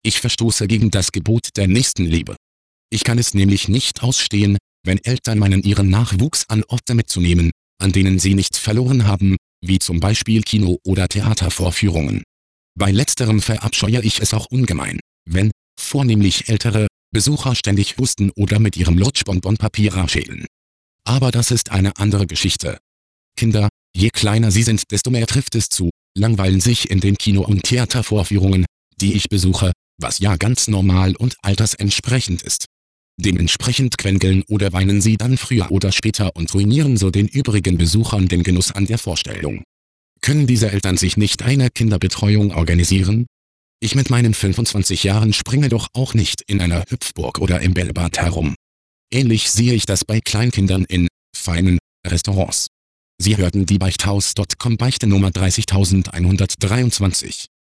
Ich verstoße gegen das Gebot der Nächstenliebe. Ich kann es nämlich nicht ausstehen, wenn Eltern meinen, ihren Nachwuchs an Orte mitzunehmen, an denen sie nichts verloren haben, wie zum Beispiel Kino- oder Theatervorführungen. Bei letzterem verabscheue ich es auch ungemein, wenn, vornehmlich ältere, Besucher ständig husten oder mit ihrem Lutschbonbon-Papier schälen. Aber das ist eine andere Geschichte. Kinder, je kleiner sie sind, desto mehr trifft es zu, langweilen sich in den Kino- und Theatervorführungen, die ich besuche, was ja ganz normal und altersentsprechend ist. Dementsprechend quengeln oder weinen sie dann früher oder später und ruinieren so den übrigen Besuchern den Genuss an der Vorstellung. Können diese Eltern sich nicht eine Kinderbetreuung organisieren? Ich mit meinen 25 Jahren springe doch auch nicht in einer Hüpfburg oder im Bällebad herum. Ähnlich sehe ich das bei Kleinkindern in feinen Restaurants. Sie hörten die Beichthaus.com Beichte Nummer 30123.